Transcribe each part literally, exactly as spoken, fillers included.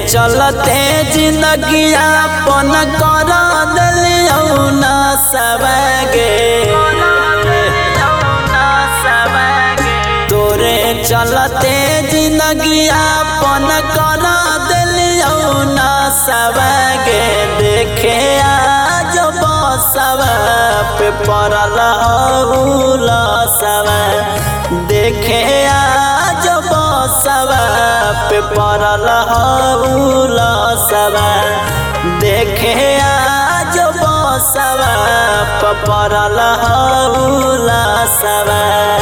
चलते जिंदगी अपन कर दिलियौ ना सबगे तोरे चलते जिंदगी अपन कर दिलियौ ना सबगे देखे आज बसव पे पड़ल हौला सब देखे आज बसव पे पड़ल हौला सब देखे आज बसव पे पड़ल हौला सब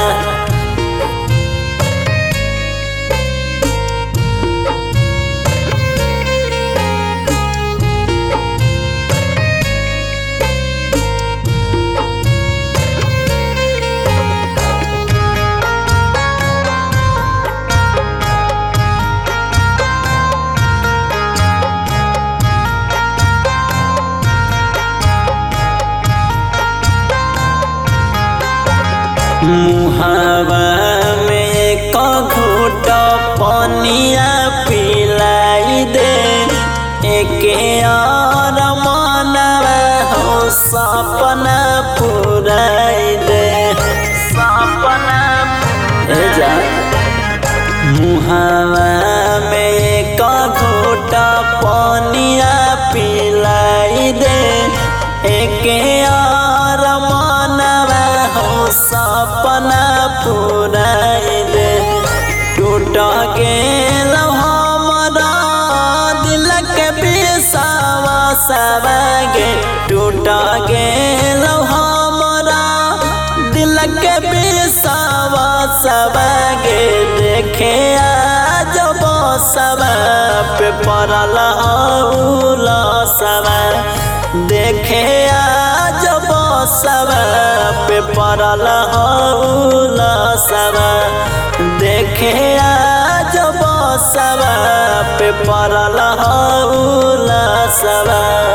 मुहावा में एक घूट पनिया पिलाई दे एक और मनवा हो सपना पुराई दे सपना जा मुहावा में एक घूट पनिया पिलाई दे एक और मनवा हो सपना पुराई दे टूट गेल हमरा दिल के विश्वास गे टूट गेल हमरा दिल के विश्वास गे देखे आज बसव पे पड़ल हौला सब देखे आज बसव पे पड़ल हौला सब देखे आज बसव पे पड़ल हौला सब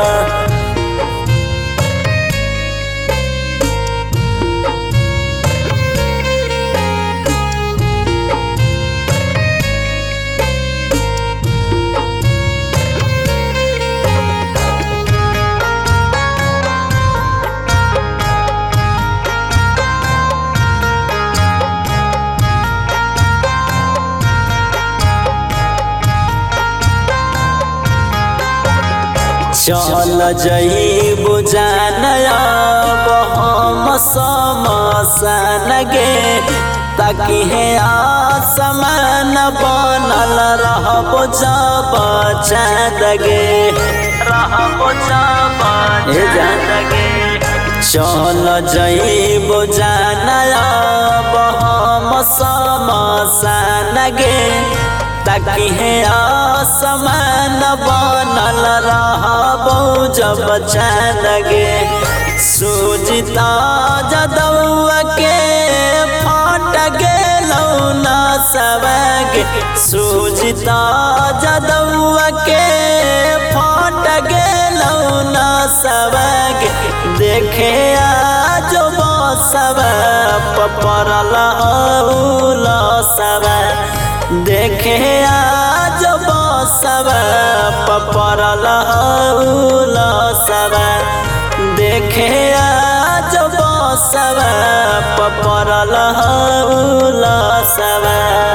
चल जइबू जानया हम समसन गे ताकि है आसमान बनल रहब जब चाँद गे रहब जब चाँद गे चल जइबू जानया हम समसन गे ताकि है आसमान बनल रहबो जब चाँद गे सूझता जदौआ के फट गेलौ ना सब गे सूझता जदौआ के फट गेलौ ना सब गे देखे आज बसव पे पड़ल हौला सब देखे आज बसव पे पड़ल हौला सब देखे आज बसव पे पड़ल हौला सब।